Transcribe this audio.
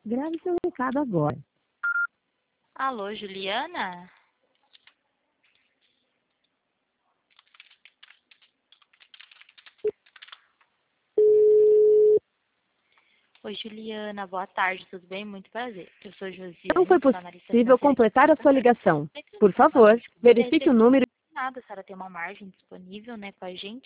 Grave seu recado agora. Alô, Juliana? Oi, Juliana, boa tarde, tudo bem? Muito prazer. Eu sou Não foi Josiane, sou analista possível financeira aqui do completar a sua Santander. ligação. É que eu Por favor, novamente gostaria de verifique o saber número. nada, se ela tem uma margem disponível, né, com a gente.